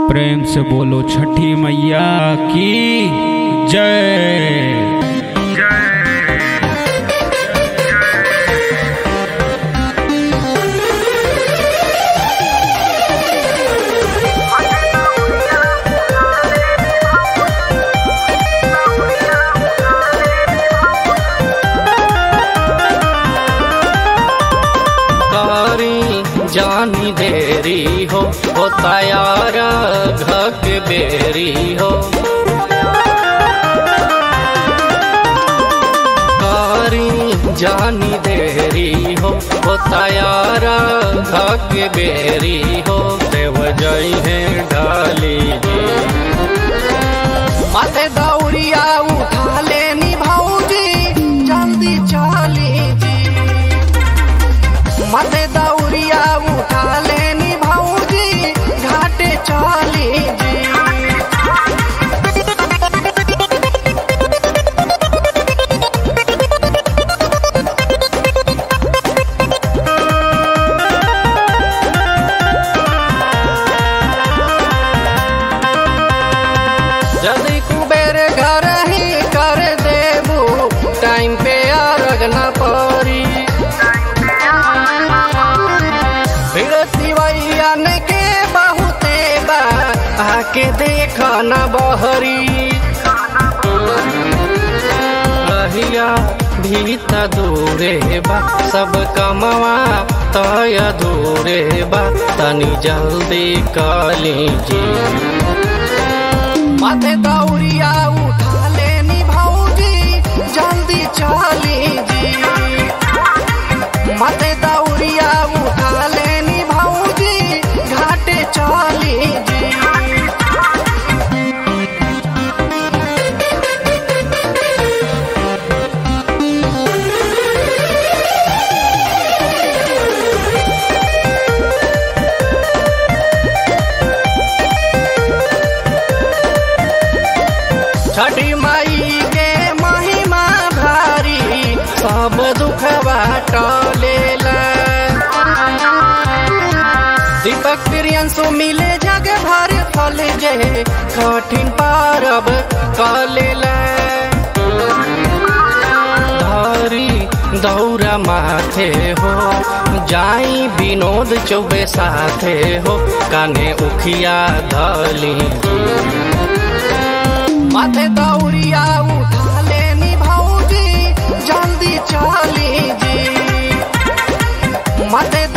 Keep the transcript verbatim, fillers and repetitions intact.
प्रेम से बोलो छठी मैया की जय। जानी देरी हो हो तैयार घक बेरी हो कारी जानी देरी हो हो तैयार घक बेरी हो देव जई है ढाली माथे दौड़िया उठा लेनी भौजी जल्दी चली जी माथे दौड़िया उठा लेनी भौजी घाटे चली जी। यदि कुबेर घर ही कर देबू टाइम पे अर्घ न पड़ी सिवैयन के बहुते बा आके देख न बहरी रहिया भीत दूरे बा सब कमवा तय दूरे बा तनी जल्दी कली जी माथे दौड़िया उठा लेनी भौजी जल्दी चली जी माथे दौड़िया उठा लेनी भौजी घाटे चली जी। छठी माई के महिमा भारी सब दुखवा टलेला दीपक प्रियंसु मिले जग भर फल जे कठिन पारब कलेला धारी दौरा माथे हो जाई विनोद चौबे साथे हो काने उखिया धली माथे दौड़िया उठा लेनी भौजी जल्दी चली जी माथे